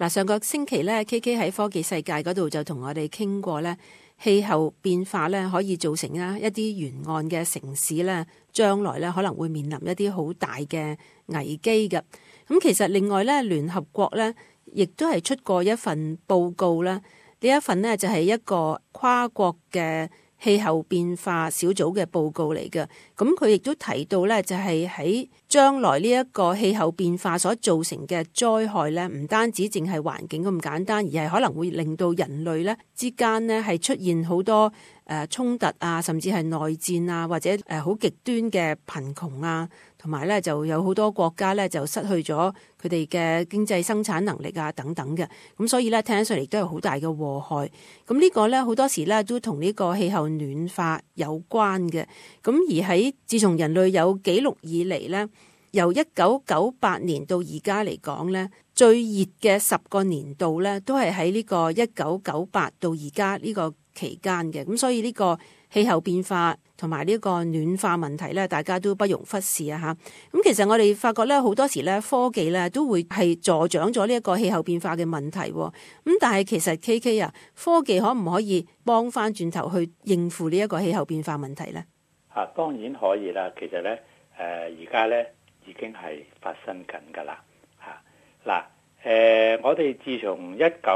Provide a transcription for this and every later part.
嗱，上個星期咧，KK 喺科技世界嗰度就同我哋傾過咧，氣候變化咧可以造成一啲沿岸嘅城市咧，將來咧可能會面臨一啲好大嘅危機嘅。咁其實另外咧，聯合國咧亦都係出過一份報告啦。呢一份呢，就係一個跨國嘅氣候變化小組嘅報告嚟嘅，咁佢亦都提到咧，就係喺將來呢一個氣候變化所造成嘅災害咧，唔單止淨係環境咁簡單，而係可能會令到人類咧之間呢係出現好多衝突啊，甚至係內戰啊，或者好極端嘅貧窮啊，同埋咧就有好多國家咧就失去咗佢哋嘅經濟生產能力啊等等嘅，咁所以咧聽上嚟都有好大嘅禍害。咁呢個咧好多時咧都同呢個氣候暖化有關嘅。咁而喺自從人類有紀錄以嚟咧，由1998年到而家嚟講咧，最熱嘅10個年度咧都係喺呢個1998到而家呢個期間嘅。咁所以呢個氣候變化同埋呢個暖化問題咧，大家都不容忽視啊吓。咁其實我哋發覺咧，好多時咧科技咧都會係助長咗呢一個氣候變化嘅問題。咁但係其實 KK 啊，科技可唔可以幫翻轉頭去應付呢一個氣候變化問題咧？ 當然可以啦。其實咧，而家咧已經係發生緊㗎啦。我哋自從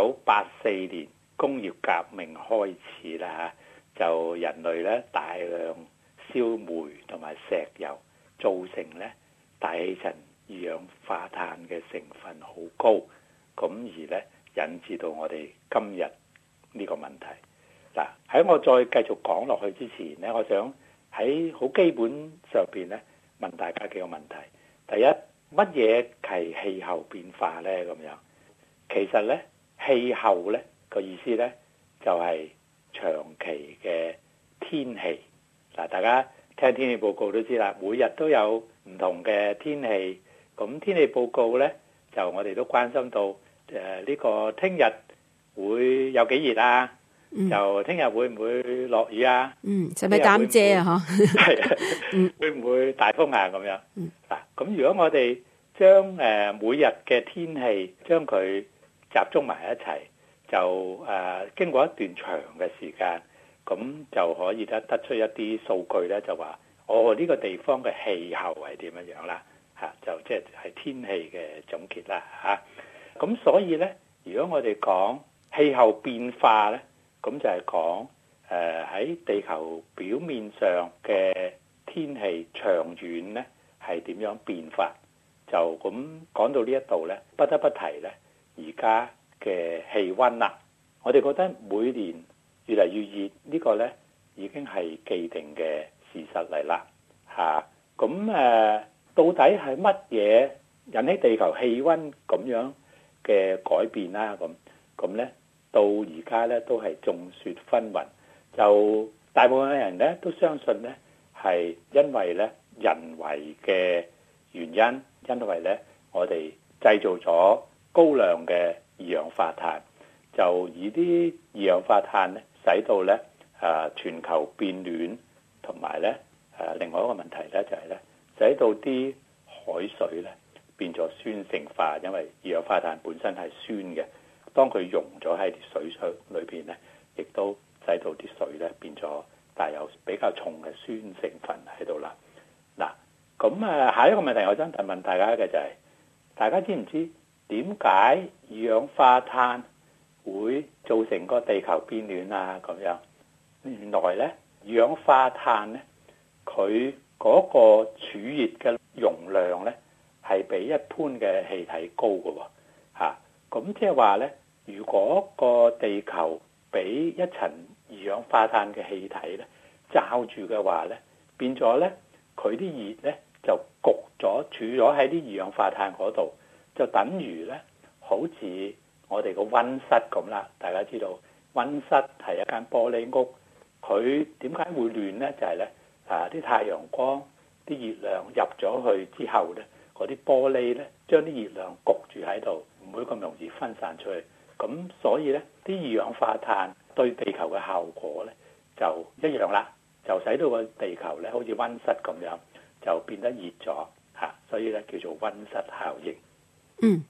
1984年工業革命開始啦，就人類咧大量燒煤同埋石油，造成咧大氣層二氧化碳嘅成分好高，咁而咧引致到我哋今日呢個問題。喺我再繼續講落去之前咧，我想喺好基本上邊咧問大家幾個問題。第一，乜嘢係氣候變化咧？咁樣其實咧氣候咧個意思咧就係長期嘅天氣。大家聽天氣報告都知啦，每日都有唔同嘅天氣。咁天氣報告咧就我哋都關心到呢個聽日會有幾熱啊？就聽日會唔會落雨啊？ 使咪擔遮啊？嗬， 會唔會大風啊？咁樣咁如果我哋將每日嘅天氣將佢集中埋一齊，就經過一段長嘅時間，咁就可以得出一啲數據咧，就話呢個地方嘅氣候係點樣樣啦，就即係天氣嘅總結啦嚇。咁所以咧，如果我哋講氣候變化咧，咁就係講喺地球表面上嘅天氣長遠咧係點樣變化。就咁講到呢一度咧，不得不提咧而家嘅氣溫啦。我哋覺得每年越嚟越熱，呢個咧已經係既定嘅事實嚟啦嚇。咁到底係乜嘢引起地球氣溫咁樣嘅改變啦？咁咧到而家咧都係眾說紛紜。就大部分人咧都相信咧係因為咧人為嘅原因，因為咧我哋製造咗高量嘅二氧化碳，就以啲二氧化碳咧使到咧全球變暖，同埋咧另外一個問題咧就係咧使到啲海水咧變咗酸性化，因為二氧化碳本身係酸嘅，當佢溶咗喺啲水裏邊咧，亦都使到啲水咧變咗帶有比較重嘅酸成分喺度啦。咁下一個問題我想問大家嘅就係，大家知唔知點解二氧化碳會造成個地球變暖啊？咁樣原來咧二氧化碳咧佢嗰個儲熱嘅容量咧係比一般嘅氣體高嘅喎。咁即係話咧，如果個地球俾一層二氧化碳嘅氣體咧罩住嘅話咧，變咗咧佢啲熱咧就焗咗儲咗喺啲二氧化碳嗰度，就等於咧好似我哋個溫室咁啦。大家知道溫室係一間玻璃屋，佢點解會暖咧？就係咧啲太陽光啲熱量入咗去之後咧，嗰啲玻璃咧將啲熱量焗住喺度，唔會咁容易分散出去。咁所以咧啲二氧化碳對地球嘅效果咧就一樣啦，就使到個地球咧好似溫室咁樣，就變得熱咗嚇，所以咧叫做溫室效應。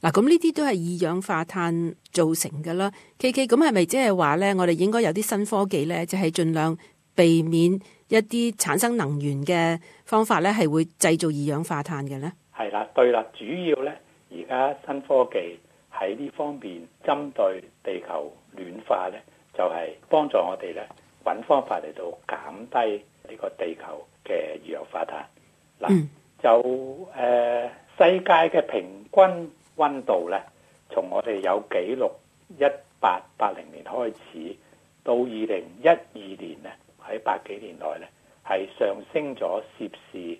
嗱，咁呢啲都係二氧化碳造成嘅啦。KK，咁係咪即係話咧，我哋應該有啲新科技咧，就係盡量避免一啲產生能源嘅方法咧，係會製造二氧化碳嘅咧？ 係啦，對啦，主要咧而家新科技喺呢方面針對地球暖化咧，就係幫助我哋咧揾方法嚟到減低呢個地球嘅二氧化碳。嗱，世界嘅平均溫度咧，從我哋有記錄1880年開始，到2012年咧，喺百幾年內咧，係上升咗攝氏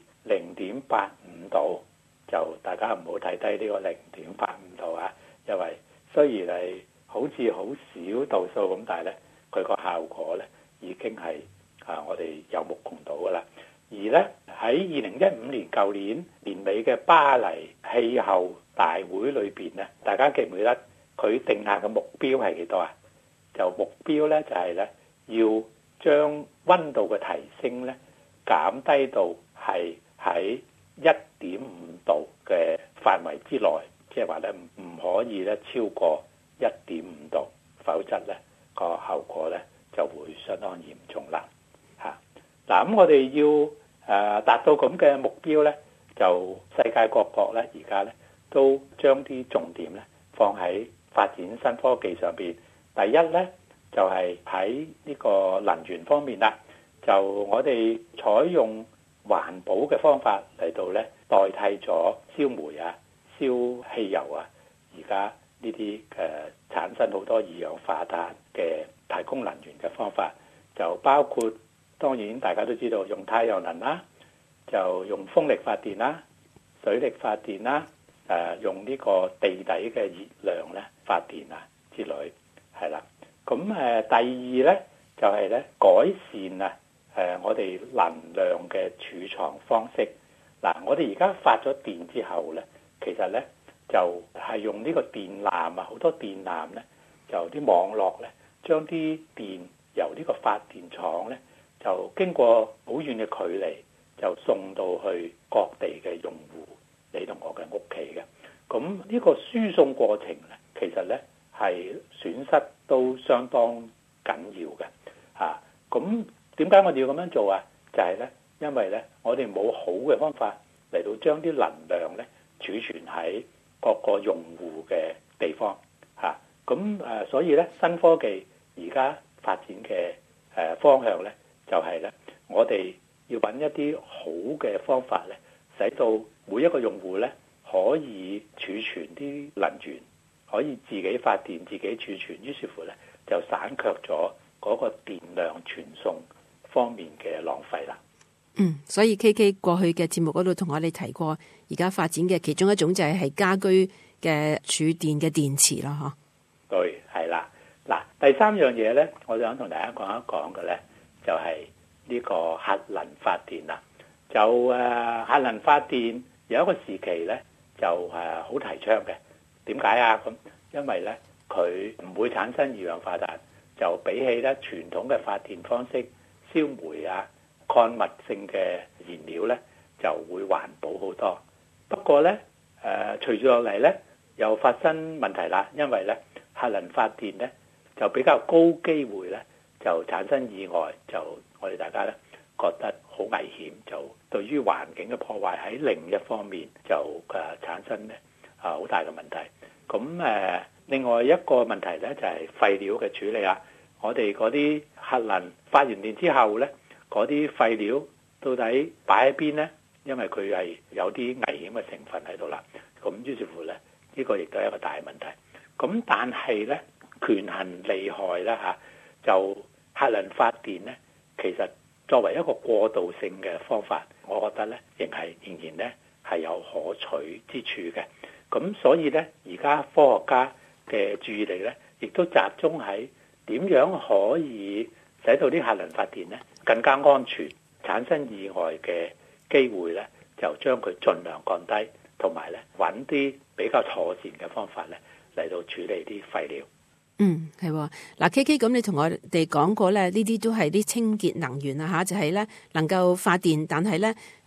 0.85度。就大家唔好睇低呢個0.85度啊，因為雖然係好似好少度數咁，但係咧佢個效果咧已經係我哋有目共睹噶啦。而咧喺2015年舊年年尾嘅巴黎氣候大會裏邊咧，大家記唔記得佢定下嘅目標係幾多啊？就目標咧就係咧要將溫度嘅提升咧減低到係喺1.5度嘅範圍之內，即係話咧唔可以咧超過1.5度，否則咧個後果咧就會相當嚴重啦。嗱，咁我哋要達到咁嘅目標咧，就世界各國咧而家咧都將啲重點咧放喺發展新科技上邊。第一咧就係喺呢個能源方面啦，就我哋採用環保嘅方法嚟到咧代替咗燒煤啊、燒汽油啊，而家呢啲產生好多二氧化碳嘅提供能源嘅方法，就包括當然大家都知道用太陽能啦，就用風力發電啦、水力發電啦，用呢個地底嘅熱量咧發電啊之類，係啦。咁第二咧就係咧改善啊我哋能量嘅儲藏方式。嗱，我哋而家發咗電之後咧，其實咧就係用呢個電纜啊，好多電纜咧就啲網絡咧將啲電由呢個發電廠咧就經過好遠嘅距離就送到去各地嘅用戶你同我嘅屋企嘅。咁呢個輸送過程咧，其實咧係損失都相當緊要嘅嚇。咁點解我哋要咁樣做啊？就係咧，因為咧我哋冇好嘅方法嚟到將啲能量咧儲存喺各個用戶嘅地方嚇。咁所以咧新科技而家發展嘅方向咧，就係咧我哋要揾一啲好嘅方法咧，使到每一個用戶咧可以儲存啲能源，可以自己發電、自己儲存，於是乎咧就省卻咗嗰個電量傳送方面嘅浪費啦。 所以 KK 過去嘅節目嗰度同我哋提過，而家發展嘅其中一種就係家居嘅儲電嘅電池咯，嗬。 對，係啦。嗱，第三樣嘢咧，我想同大家講一講嘅咧，就係呢個核能發電啦。就核能發電有一個時期咧，就好提倡嘅。點解啊？咁因為咧佢唔會產生二氧化碳，就比起咧傳統嘅發電方式，燒煤啊、礦物性嘅燃料咧，就會環保好多。不過咧隨住落嚟咧，又發生問題啦，因為咧核能發電咧就比較高機會咧就產生意外，就我哋大家咧覺得好危險，就對於環境嘅破壞喺另一方面就產生咧好大嘅問題。咁另外一個問題咧就係廢料嘅處理啊。我哋嗰啲核能發完電之後咧，嗰啲廢料到底擺喺邊咧？因為佢係有啲危險嘅成分喺度啦。咁於是乎咧，呢個亦都係一個大問題。咁但係咧，權衡利害啦嚇，就核能發電咧，其實作為一個過渡性嘅方法，我覺得咧仍然咧係有可取之處嘅。咁所以咧，而家科學家嘅注意力咧，亦都集中喺點樣可以使到啲核能發電咧更加安全，產生意外嘅機會咧就將佢盡量降低，同埋咧揾啲比較妥善嘅方法咧嚟到處理啲廢料。 係喎。嗱 KK， 咁你同我哋講過咧，呢啲都係啲清潔能源啊嚇，就係咧能夠發電，但係咧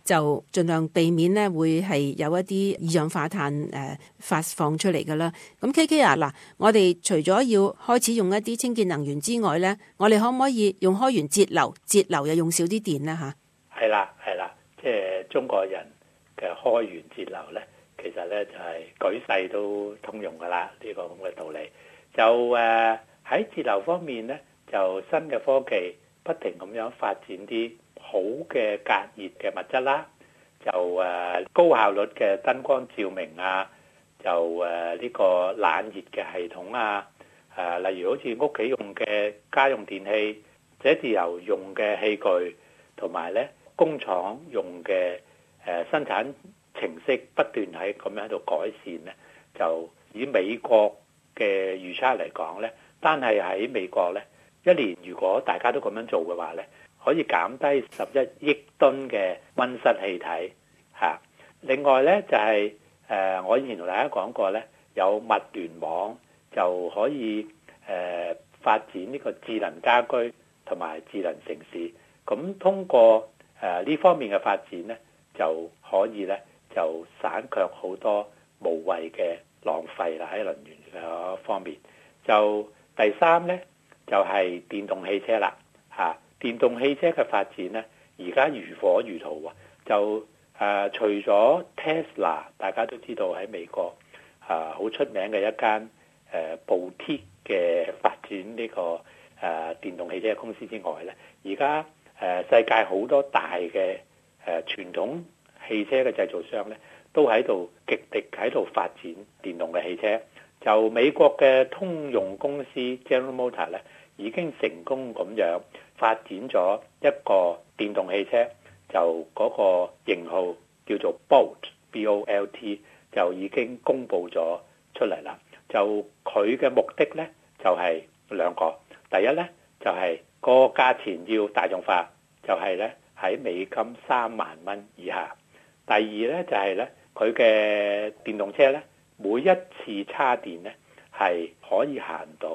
就盡量避免咧會係有一啲二氧化碳發放出嚟㗎啦。咁 KK 啊，嗱，我哋除咗要開始用一啲清潔能源之外咧，我哋可唔可以用開源節流又用少啲電咧嚇？ 係啦，即係中國人嘅開源節流咧，其實咧就係舉世都通用㗎啦，呢個咁嘅道理。就喺節流方面咧，就新嘅科技不停咁樣發展啲好嘅隔熱嘅物質啦，就高效率嘅燈光照明啊，就呢個冷熱嘅系統啊，例如好似屋企用嘅家用電器、寫字樓用嘅器具，同埋咧工廠用嘅生產程式不斷咁樣喺度改善咧，就以美國嘅預測嚟講咧，單係喺美國咧，一年如果大家都咁樣做嘅話咧，可以減低11億噸嘅溫室氣體嚇。另外咧就係我以前同大家講過咧，有物聯網就可以發展呢個智能家居同埋智能城市。咁通過呢方面嘅發展咧，就可以咧就省卻好多無謂嘅浪費啦，喺能源嘅方面。就第三咧就係電動汽車啦嚇。電動汽車嘅發展咧，而家如火如荼喎。就除咗 Tesla， 大家都知道喺美國好出名嘅一間boutique嘅發展呢個電動汽車嘅公司之外咧，而家世界好多大嘅傳統汽車嘅製造商咧，都喺度極力喺度發展電動嘅汽車。就美國嘅通用公司 General Motors 咧，已經成功咁樣發展咗一個電動汽車，就嗰個型號叫做 Bolt，B-O-L-T， 就已經公布咗出嚟啦。就佢嘅目的咧，就係兩個。第一咧，就係個價錢要大眾化，就係咧喺美金3萬蚊以下。第二咧，就係咧佢嘅電動車咧，每一次叉電咧係可以行到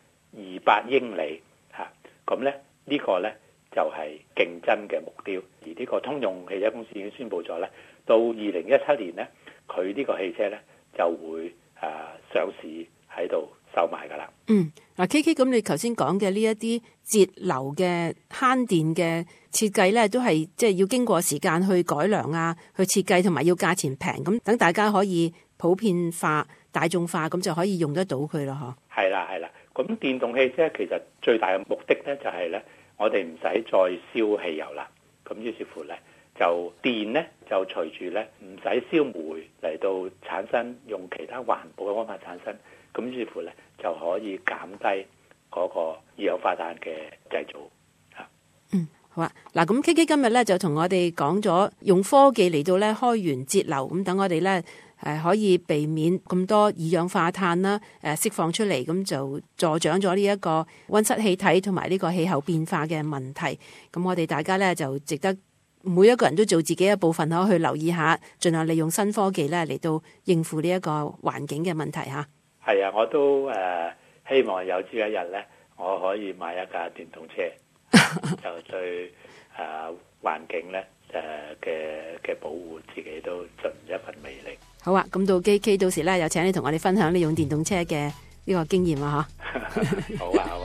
200英里嚇。咁咧呢個咧就係競爭嘅目標。而呢個通用汽車公司已經宣布咗咧，到2017年咧，佢呢個汽車咧就會上市喺度售賣㗎啦。 嗱 KK， 咁你頭先講嘅呢一啲節流嘅慳電嘅設計咧，都係即係要經過時間去改良啊，去設計同埋要價錢平，咁等大家可以普遍化、大眾化，咁就可以用得到佢咯，嗬？係啦。咁電動汽車其實最大嘅目的咧，就係咧，我哋唔使再燒汽油啦。咁於是乎咧，就電咧就隨住咧唔使燒煤嚟到產生，用其他環保嘅方法產生。咁於是乎咧就可以減低嗰個二氧化碳嘅製造嚇。 好啊。嗱，咁 KK 今日咧就同我哋講咗用科技嚟到咧開源節流，咁等我哋咧可以避免咁多二氧化碳啦釋放出嚟，咁就助長咗呢一個溫室氣體同埋呢個氣候變化嘅問題。咁我哋大家咧就值得每一個人都做自己一部分，可去留意下，盡量利用新科技咧嚟到應付呢一個環境嘅問題嚇。 係啊，我都希望有朝一日咧，我可以買一架電動車，就對環境咧嘅保護自己都盡一份微力。 好啊，咁到 KK 到時咧，又請你同我哋分享你用電動車嘅呢個經驗啊，嚇。 好啊。